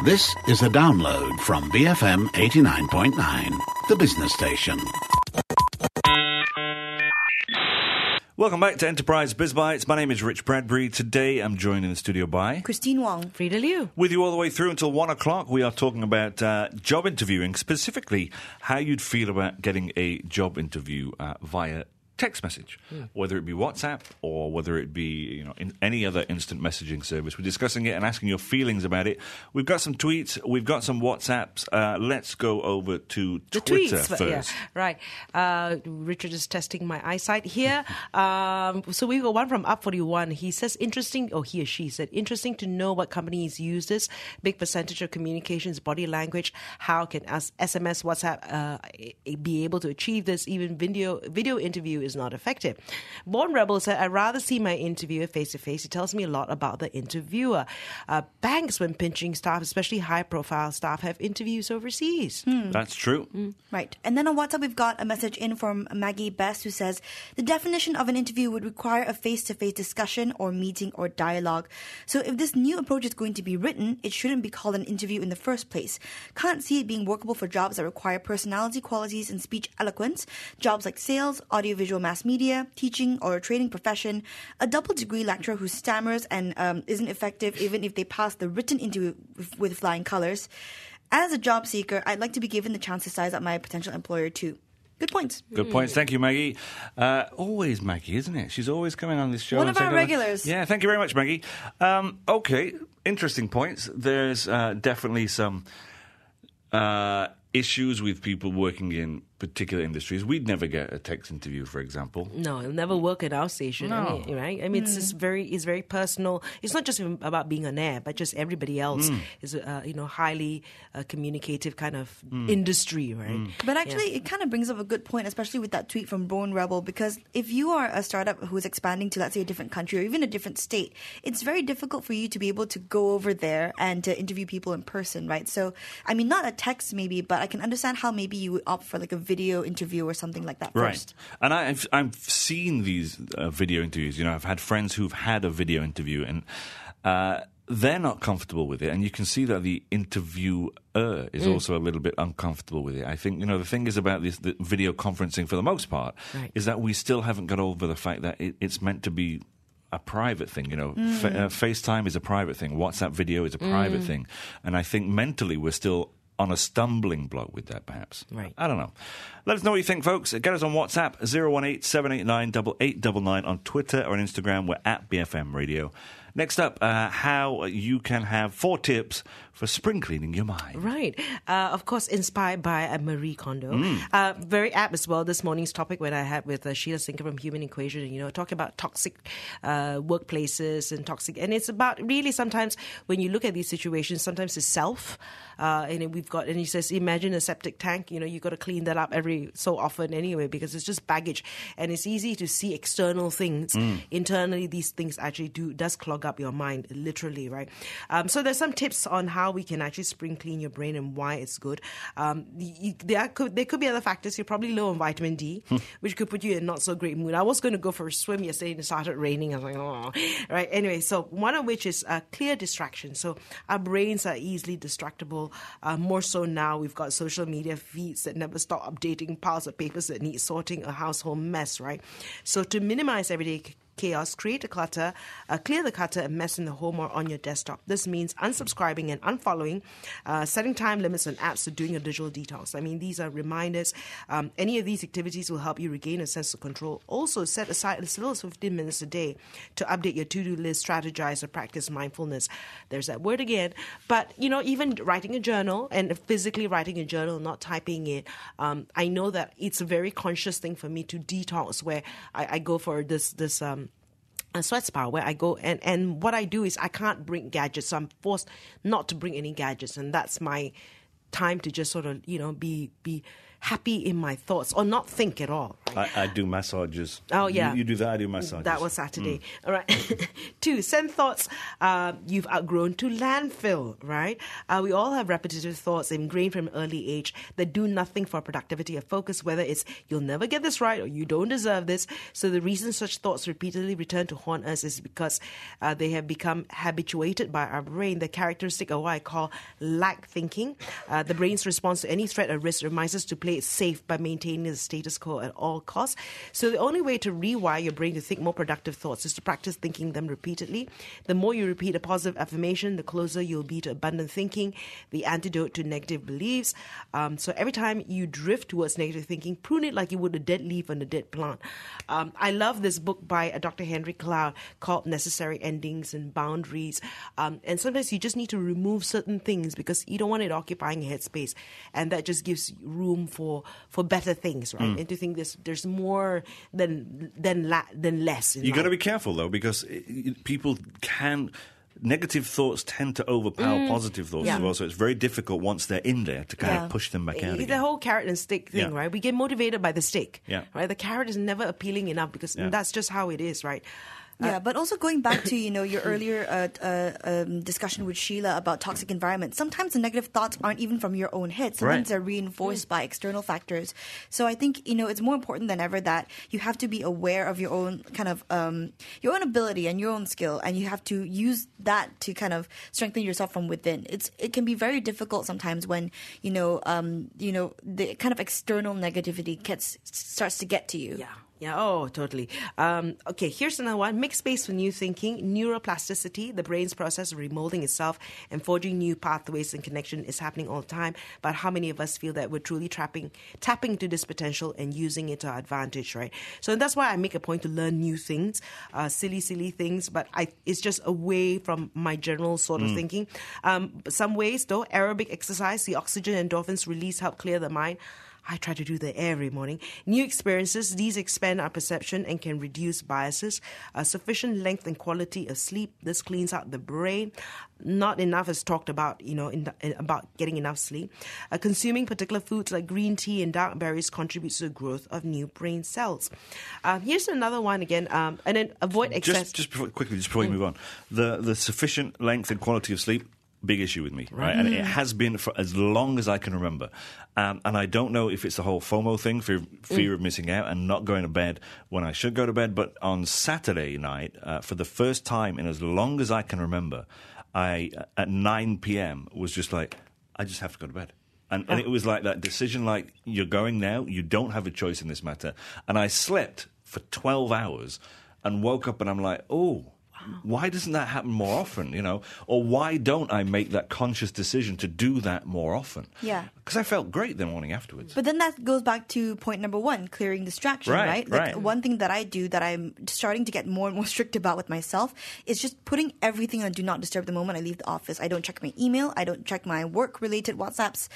This is a download from BFM 89.9, the business station. Welcome back to Enterprise BizBytes. My name is Rich Bradbury. Today I'm joined in the studio by Christine Wong. Frida Liu. With you all the way through until 1 o'clock. We are talking about job interviewing, specifically how you'd feel about getting a job interview via text message, whether it be WhatsApp or whether it be in any other instant messaging service. We're discussing it and asking your feelings about it. We've got some tweets, we've got some WhatsApps. Let's go over to The Twitter tweets, first. Yeah, right. Richard is testing my eyesight here. So we got one from Up41. He says, interesting, or he or she said, interesting to know what companies use this. Big percentage of communications, body language. How can SMS, WhatsApp be able to achieve this? Even video interview is not effective. Born Rebel said, I'd rather see my interviewer face-to-face. It tells me a lot about the interviewer. Banks, when pinching staff, especially high-profile staff, have interviews overseas. That's true. Right. And then on WhatsApp, we've got a message in from Maggie Best who says, the definition of an interview would require a face-to-face discussion or meeting or dialogue. So if this new approach is going to be written, it shouldn't be called an interview in the first place. Can't see it being workable for jobs that require personality qualities and speech eloquence. Jobs like sales, audiovisual mass media, teaching or a training profession. A double degree lecturer who stammers and isn't effective even if they pass the written interview with flying colors. As a job seeker, I'd like to be given the chance to size up my potential employer too. Good points. Good points. Thank you, Maggie. Always Maggie, isn't it? She's always coming on this show. One of our regulars. Yeah, thank you very much, Maggie. Okay, interesting points. There's definitely some issues with people working in particular industries. We'd never get a text interview, for example. No, it'll never work at our station, No. right? I mean, it's very personal. It's not just about being on air, but just everybody else is highly communicative kind of industry, right? But actually, it kind of brings up a good point, especially with that tweet from Born Rebel, because if you are a startup who's expanding to, let's say, a different country or even a different state, it's very difficult for you to be able to go over there and to interview people in person, right? So, I mean, not a text maybe, but I can understand how maybe you would opt for like a video interview or something like that first. Right. And I've seen these video interviews. I've had friends who've had a video interview and they're not comfortable with it. And you can see that the interviewer is also a little bit uncomfortable with it. I think, the thing is about the video conferencing for the most part is that we still haven't got over the fact that it's meant to be a private thing, FaceTime is a private thing. WhatsApp video is a private thing. And I think mentally we're still on a stumbling block with that, perhaps. Right. I don't know. Let us know what you think, folks. Get us on WhatsApp, 018-789-8899, on Twitter or on Instagram. We're at BFM Radio. Next up, how you can have 4 tips for spring cleaning your mind. Right. Of course, inspired by Marie Kondo. Very apt as well, this morning's topic when I had with Sheila Sinker from Human Equation, talking about toxic workplaces and toxic. And it's about really sometimes when you look at these situations, sometimes it's self. And he says, imagine a septic tank, you've got to clean that up every so often anyway, because it's just baggage. And it's easy to see external things. Internally, these things actually does clog up your mind, literally, right? So there's some tips on how we can actually spring clean your brain and why it's good. There could be other factors. You're probably low on vitamin D, which could put you in not so great mood. I was going to go for a swim yesterday and it started raining. I was like, oh, right. Anyway, so one of which is clear distraction. So our brains are easily distractible. More so now, we've got social media feeds that never stop updating, piles of papers that need sorting, a household mess, right? So to minimize everyday chaos, clear the clutter and mess in the home or on your desktop. This means unsubscribing and unfollowing, setting time limits on apps, so doing a digital detox. I mean, these are reminders. Any of these activities will help you regain a sense of control. Also, set aside as little as 15 minutes a day to update your to-do list, strategize, or practice mindfulness. There's that word again. But, even writing a journal and physically writing a journal, not typing it, I know that it's a very conscious thing for me to detox, where I go for this a sweat spa where I go and what I do is I can't bring gadgets, so I'm forced not to bring any gadgets, and that's my time to just sort of be happy in my thoughts or not think at all. Right? I do massages. Oh, yeah. You do that, I do massages. That was Saturday. All right. 2, send thoughts you've outgrown to landfill, right? We all have repetitive thoughts ingrained from an early age that do nothing for productivity or focus, whether it's you'll never get this right or you don't deserve this. So the reason such thoughts repeatedly return to haunt us is because they have become habituated by our brain, the characteristic of what I call lack thinking. The brain's response to any threat or risk reminds us to play it safe by maintaining the status quo at all costs. So the only way to rewire your brain to think more productive thoughts is to practice thinking them repeatedly. The more you repeat a positive affirmation, the closer you'll be to abundant thinking, the antidote to negative beliefs. So every time you drift towards negative thinking, prune it like you would a dead leaf on a dead plant. I love this book by Dr. Henry Cloud called Necessary Endings and Boundaries. And sometimes you just need to remove certain things because you don't want it occupying your headspace. And that just gives room for better things, right? And to think there's more than less. You got to be careful, though, because people can... Negative thoughts tend to overpower positive thoughts as well, so it's very difficult once they're in there to kind of push them back out again. The whole carrot and stick thing, right? We get motivated by the stick, right? The carrot is never appealing enough because that's just how it is, right? Yeah, but also going back to, your earlier discussion with Sheila about toxic environments, sometimes the negative thoughts aren't even from your own head. Sometimes they're reinforced by external factors. So I think, it's more important than ever that you have to be aware of your own kind of, your own ability and your own skill, and you have to use that to kind of strengthen yourself from within. It can be very difficult sometimes when, the kind of external negativity starts to get to you. Yeah, oh, totally. Okay, here's another one. Make space for new thinking. Neuroplasticity, the brain's process of remolding itself and forging new pathways and connection is happening all the time. But how many of us feel that we're truly tapping into this potential and using it to our advantage, right? So that's why I make a point to learn new things, silly things, but it's just away from my general sort of thinking. Some ways, though, aerobic exercise, the oxygen endorphins release help clear the mind. I try to do that every morning. New experiences, these expand our perception and can reduce biases. Sufficient length and quality of sleep, this cleans out the brain. Not enough is talked about, about getting enough sleep. Consuming particular foods like green tea and dark berries contributes to the growth of new brain cells. Here's another one again, and then avoid excess. Just before we move on, the sufficient length and quality of sleep. Big issue with me, right? And it has been for as long as I can remember. And I don't know if it's the whole FOMO thing, fear of missing out and not going to bed when I should go to bed. But on Saturday night, for the first time in as long as I can remember, I, at 9 p.m., was just like, I just have to go to bed. And it was like that decision, like, you're going now, you don't have a choice in this matter. And I slept for 12 hours and woke up and I'm like, oh, why doesn't that happen more often, Or why don't I make that conscious decision to do that more often? Yeah. Because I felt great the morning afterwards. But then that goes back to point number 1, clearing distraction, right? Like one thing that I do that I'm starting to get more and more strict about with myself is just putting everything on do not disturb the moment I leave the office. I don't check my email. I don't check my work-related WhatsApps.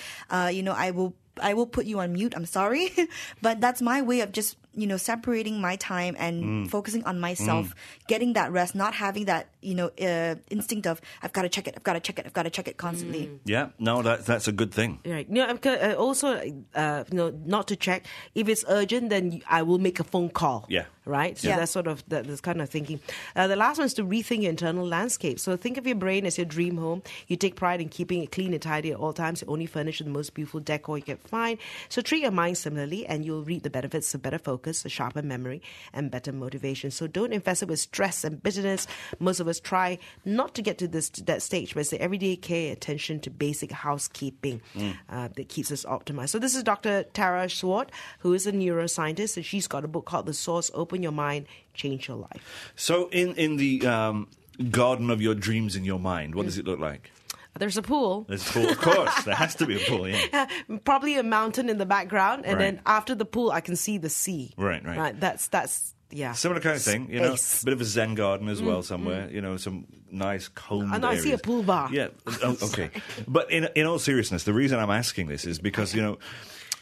I will put you on mute. I'm sorry. But that's my way of just, separating my time and focusing on myself, getting that rest, not having that, instinct of I've got to check it constantly. Yeah, no, that's a good thing. Right. Also, not to check. If it's urgent, then I will make a phone call. Yeah. Right? So that's sort of this kind of thinking. The last one is to rethink your internal landscape. So think of your brain as your dream home. You take pride in keeping it clean and tidy at all times. You only furnish with the most beautiful decor you can find. So treat your mind similarly and you'll reap the benefits of better focus, a sharper memory, and better motivation. So don't infest it with stress and bitterness. Most of us try not to get to that stage, but it's the everyday care, attention to basic housekeeping that keeps us optimized. So this is Dr. Tara Swart, who is a neuroscientist, and she's got a book called The Source, Open Your Mind, Change Your Life. So in the garden of your dreams in your mind, what does it look like? There's a pool. There's a pool, of course. There has to be a pool, yeah. Probably a mountain in the background, and then after the pool, I can see the sea. Right. That's yeah. Similar kind of thing, a bit of a Zen garden as well somewhere, some nice combed areas. I see a pool bar. Yeah, okay. But in all seriousness, the reason I'm asking this is because,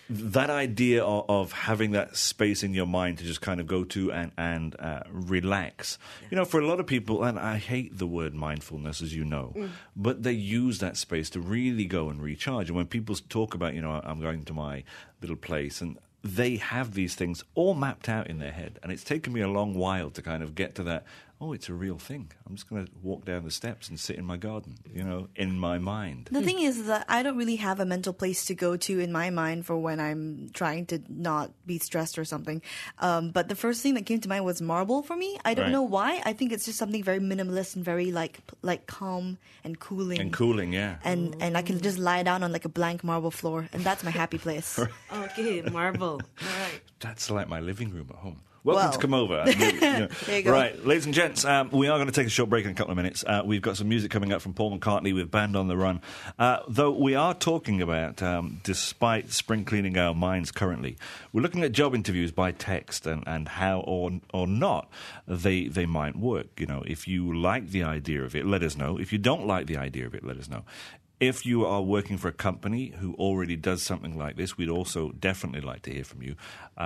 that idea of having that space in your mind to just kind of go to and relax. You know, for a lot of people, and I hate the word mindfulness, as you know, but they use that space to really go and recharge. And when people talk about, you know, I'm going to my little place, and they have these things all mapped out in their head. And it's taken me a long while to kind of get to that, oh, it's a real thing. I'm just going to walk down the steps and sit in my garden, you know, in my mind. The thing is that I don't really have a mental place to go to in my mind for when I'm trying to not be stressed or something. But the first thing that came to mind was marble for me. I don't know why. I think it's just something very minimalist and very like calm and cooling. And cooling, yeah. And I can just lie down on like a blank marble floor, and that's my happy place. Okay, marble. All right. That's like my living room at home. Welcome to Come Over. There you go. Right, ladies and gents, we are going to take a short break in a couple of minutes. We've got some music coming up from Paul McCartney with Band on the Run. Though we are talking about, despite spring cleaning our minds currently, we're looking at job interviews by text and how or not they might work. You know, if you like the idea of it, let us know. If you don't like the idea of it, let us know. If you are working for a company who already does something like this, we'd also definitely like to hear from you.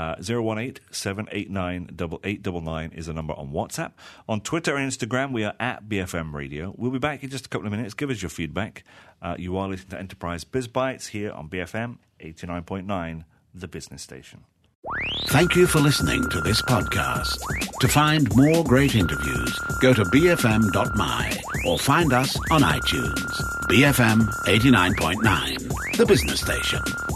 018-789-8899 is the number on WhatsApp. On Twitter and Instagram, we are at BFM Radio. We'll be back in just a couple of minutes. Give us your feedback. You are listening to Enterprise Biz Bites here on BFM 89.9, the business station. Thank you for listening to this podcast. To find more great interviews, go to bfm.my or find us on iTunes. BFM 89.9, the business station.